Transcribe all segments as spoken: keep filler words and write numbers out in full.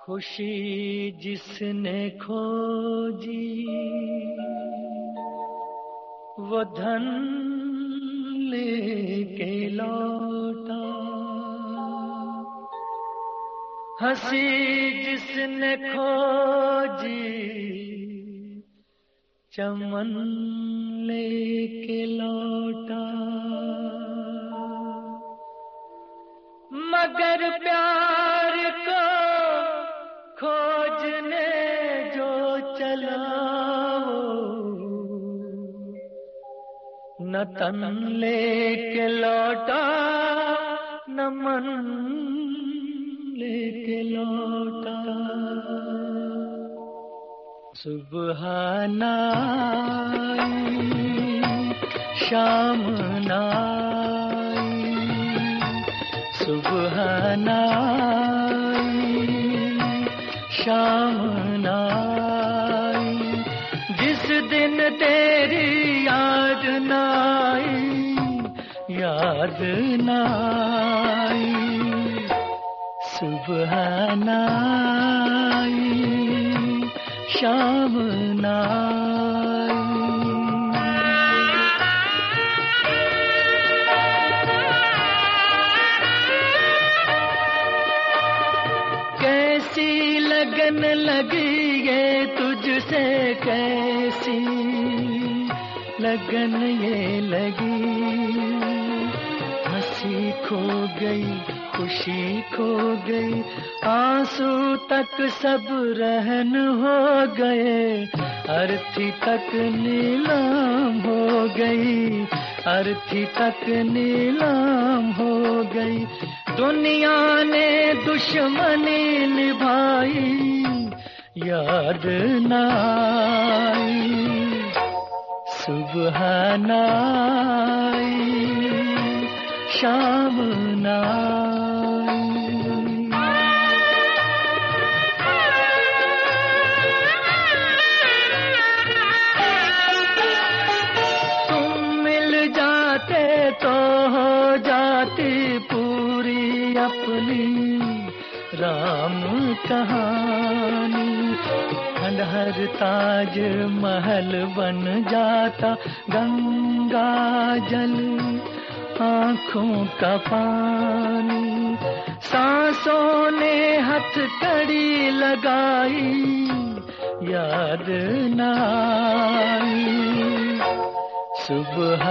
खुशी जिसने खोजी वो धन लेके लौटा, हंसी जिसने खोजी चमन लेके लौटा। मगर प्यार को खोजने जो चला न तन लेके लौटा न मन लेके लौटा। सुबह नाई शाम नाई, सुबह नाई शाम नाई, जिस दिन तेरी याद नाई याद नाई। सुबह नाई शाम नाई। कैसी लगन लगी ये तुझसे, कैसी लगन ये लगी। हंसी खो गई खुशी खो गई, आंसू तक सब रहन हो गए। अर्थी तक नीलाम हो गई, अर्थी तक नीलाम हो गई। दुनिया ने दुश्मनी निभाई याद नाई। सुबह नाई शाम नाई। तुम मिल जाते तो हो जाती पूरी अपनी राम कहानी। खंडहर ताज महल बन जाता, गंगा जल आँखों का पानी। सांसों ने हथकड़ी लगाई याद नाई। सुबह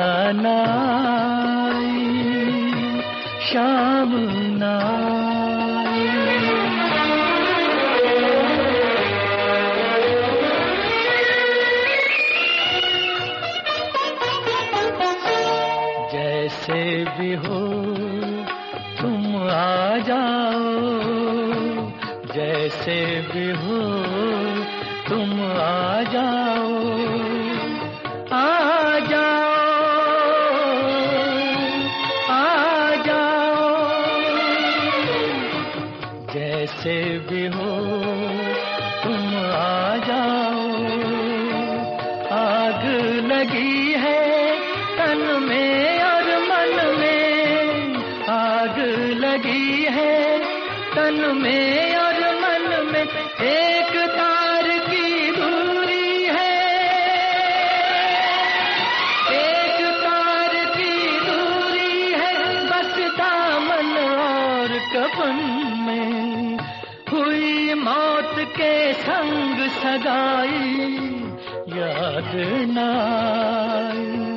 नाई शाम नाई। जैसे भी हो तुम आ जाओ, जैसे भी हो तुम आ जाओ, आ जाओ, आ जाओ। जैसे भी हो तुम आ जाओ। आग लगी है तन में और मन में, आग लगी है तन में और मन में। एक तार की दूरी है, एक तार की दूरी है, बस दामन और कफन में। हुई मौत के संग सगाई याद नाई।